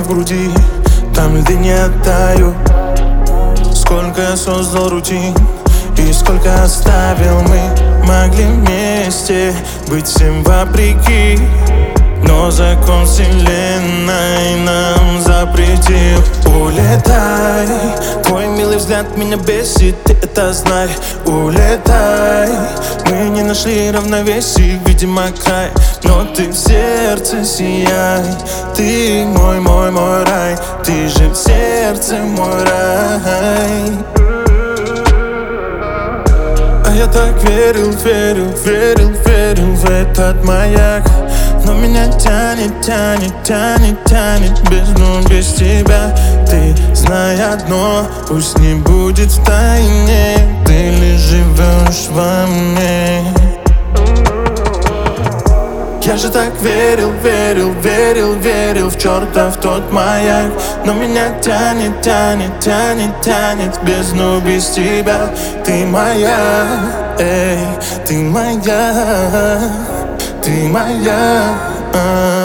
в груди, там льды не оттают. Сколько я создал рутин и сколько оставил мы. Могли вместе быть всем вопреки, но закон вселенной нам запретил. Улетай, твой милый взгляд меня бесит, ты это знай. Улетай, мы не нашли равновесие, видимо край, но ты в сердце сияй. Ты мой рай, ты же в сердце мой рай. А я так верил в этот маяк, но меня тянет в бездну без тебя. Ты знай одно, пусть не будет в тайне, ты лишь живешь во мне. Я же так верил в чертов тот маяк, но меня тянет в бездну без тебя. Ты моя, эй, ты моя, ты моя.